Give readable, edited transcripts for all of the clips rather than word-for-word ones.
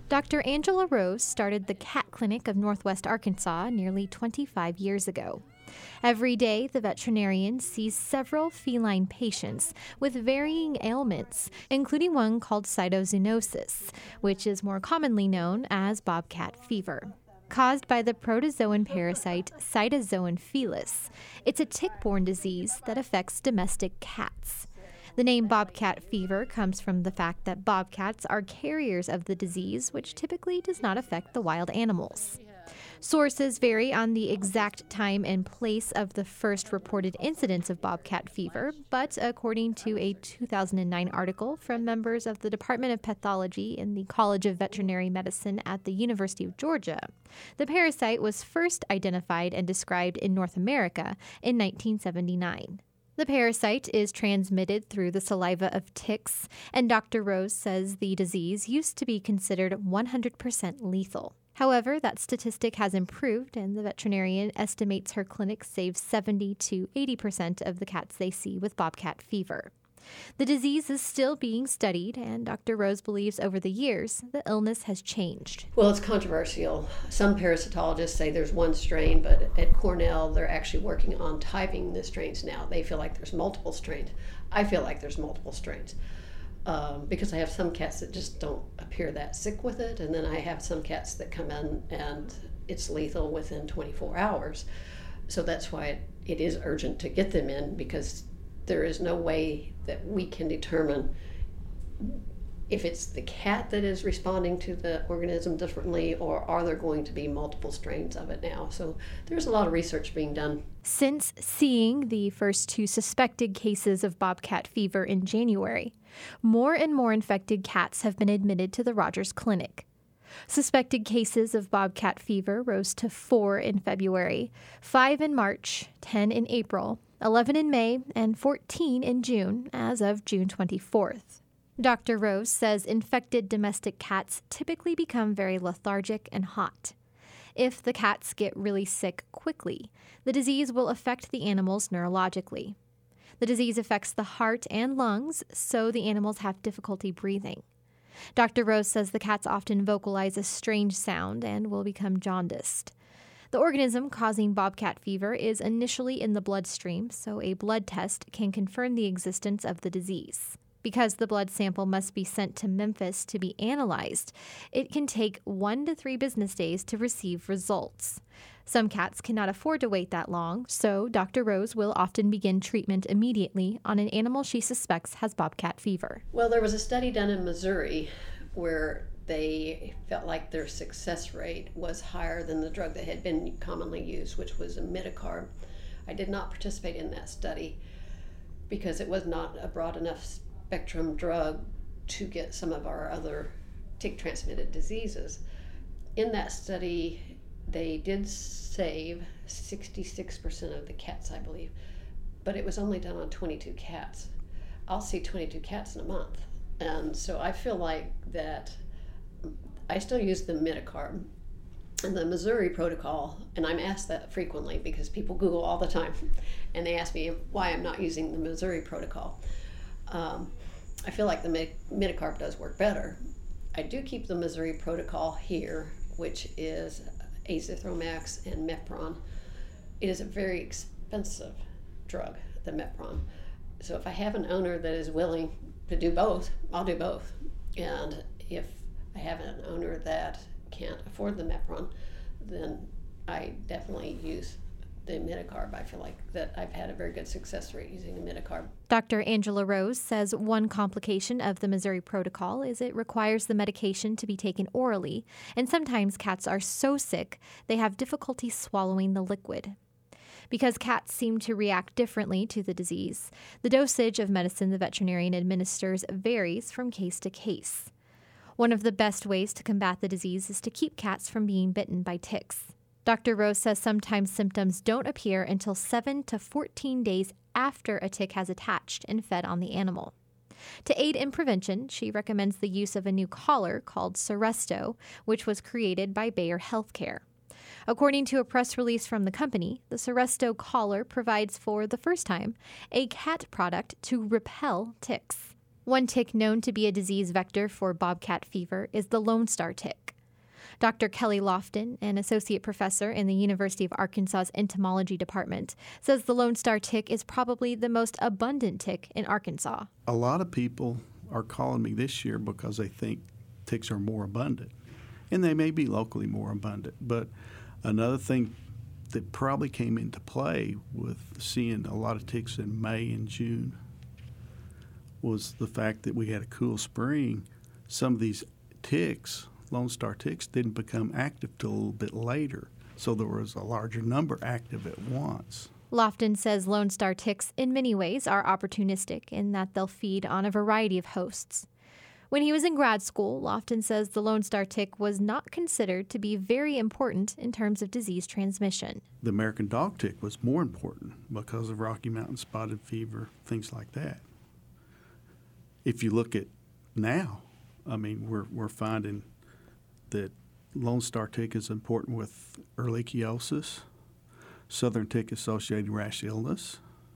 Dr. Angela Rose started the Cat Clinic of Northwest Arkansas nearly 25 years ago. Every day, the veterinarian sees several feline patients with varying ailments, including one called cytozoonosis, which is more commonly known as bobcat fever. Caused by the protozoan parasite Cytozoan felis, it's a tick-borne disease that affects domestic cats. The name bobcat fever comes from the fact that bobcats are carriers of the disease, which typically does not affect the wild animals. Sources vary on the exact time and place of the first reported incidence of bobcat fever, but according to a 2009 article from members of the Department of Pathology in the College of Veterinary Medicine at the University of Georgia, the parasite was first identified and described in North America in 1979. The parasite is transmitted through the saliva of ticks, and Dr. Rose says the disease used to be considered 100% lethal. However, that statistic has improved, and the veterinarian estimates her clinic saves 70 to 80% of the cats they see with bobcat fever. The disease is still being studied, and Dr. Rose believes over the years the illness has changed. Well, it's controversial. Some parasitologists say there's one strain, but at Cornell they're actually working on typing the strains now. They feel like there's multiple strains. I feel like there's multiple strains because I have some cats that just don't appear that sick with it, and then I have some cats that come in and it's lethal within 24 hours. So that's why it is urgent to get them in, because there is no way that we can determine if it's the cat that is responding to the organism differently, or are there going to be multiple strains of it now. So there's a lot of research being done. Since seeing the first 2 suspected cases of bobcat fever in January, more and more infected cats have been admitted to the Rogers Clinic. Suspected cases of bobcat fever rose to 4 in February, 5 in March, 10 in April, 11 in May, and 14 in June as of June 24th. Dr. Rose says infected domestic cats typically become very lethargic and hot. If the cats get really sick quickly, the disease will affect the animals neurologically. The disease affects the heart and lungs, so the animals have difficulty breathing. Dr. Rose says the cats often vocalize a strange sound and will become jaundiced. The organism causing bobcat fever is initially in the bloodstream, so a blood test can confirm the existence of the disease. Because the blood sample must be sent to Memphis to be analyzed, it can take 1 to 3 business days to receive results. Some cats cannot afford to wait that long, so Dr. Rose will often begin treatment immediately on an animal she suspects has bobcat fever. Well, there was a study done in Missouri where they felt like their success rate was higher than the drug that had been commonly used, which was imidacarb. I did not participate in that study because it was not a broad enough spectrum drug to get some of our other tick-transmitted diseases. In that study, they did save 66% of the cats, I believe, but it was only done on 22 cats. I'll see 22 cats in a month, and so I feel like that I still use the imidacarb and the Missouri protocol, and I'm asked that frequently because people Google all the time, and they ask me why I'm not using the Missouri protocol. I feel like the imidacarb does work better. I do keep the Missouri protocol here, which is azithromycin and Mepron. It is a very expensive drug, the Mepron. So if I have an owner that is willing to do both, I'll do both. And if I have an owner that can't afford the Mepron, then I definitely use the imidacarb. I feel like that I've had a very good success rate using imidacarb. Dr. Angela Rose says one complication of the Missouri protocol is it requires the medication to be taken orally, and sometimes cats are so sick they have difficulty swallowing the liquid. Because cats seem to react differently to the disease, the dosage of medicine the veterinarian administers varies from case to case. One of the best ways to combat the disease is to keep cats from being bitten by ticks. Dr. Rose says sometimes symptoms don't appear until 7 to 14 days after a tick has attached and fed on the animal. To aid in prevention, she recommends the use of a new collar called Seresto, which was created by Bayer Healthcare. According to a press release from the company, the Seresto collar provides for the first time a cat product to repel ticks. One tick known to be a disease vector for bobcat fever is the Lone Star tick. Dr. Kelly Lofton, an associate professor in the University of Arkansas's entomology department, says the Lone Star tick is probably the most abundant tick in Arkansas. A lot of people are calling me this year because they think ticks are more abundant, and they may be locally more abundant. But another thing that probably came into play with seeing a lot of ticks in May and June was the fact that we had a cool spring. Some of these ticks, Lone Star ticks, didn't become active till a little bit later, so there was a larger number active at once. Lofton says Lone Star ticks in many ways are opportunistic in that they'll feed on a variety of hosts. When he was in grad school, Lofton says the Lone Star tick was not considered to be very important in terms of disease transmission. The American dog tick was more important because of Rocky Mountain spotted fever, things like that. If you look at now, I mean, we're finding that Lone Star tick is important with ehrlichiosis, southern tick-associated rash illness,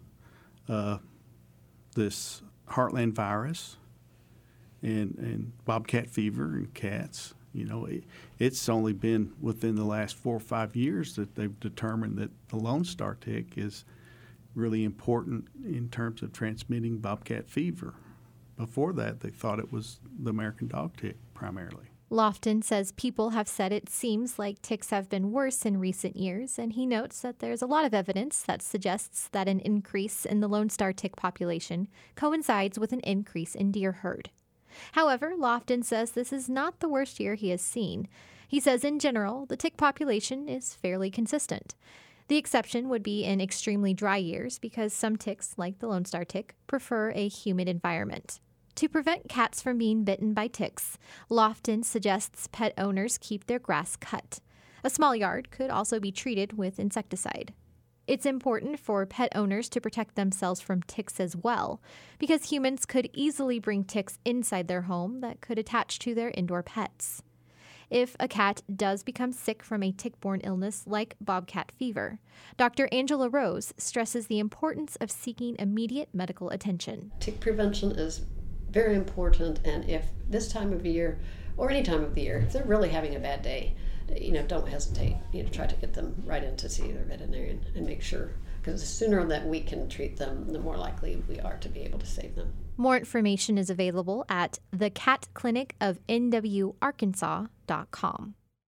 this heartland virus, and bobcat fever in cats. You know, it's only been within the last 4 or 5 years that they've determined that the Lone Star tick is really important in terms of transmitting bobcat fever. Before that, they thought it was the American dog tick primarily. Lofton says people have said it seems like ticks have been worse in recent years, and he notes that there's a lot of evidence that suggests that an increase in the Lone Star tick population coincides with an increase in deer herd. However, Lofton says this is not the worst year he has seen. He says in general, the tick population is fairly consistent. The exception would be in extremely dry years because some ticks, like the Lone Star tick, prefer a humid environment. To prevent cats from being bitten by ticks, Lofton suggests pet owners keep their grass cut. A small yard could also be treated with insecticide. It's important for pet owners to protect themselves from ticks as well, because humans could easily bring ticks inside their home that could attach to their indoor pets. If a cat does become sick from a tick-borne illness like bobcat fever, Dr. Angela Rose stresses the importance of seeking immediate medical attention. Tick prevention is very important, and if this time of year or any time of the year, if they're really having a bad day, don't hesitate. Try to get them right in to see their veterinarian and make sure, because the sooner that we can treat them, the more likely we are to be able to save them. More information is available at thecatclinicofnwarkansas.com.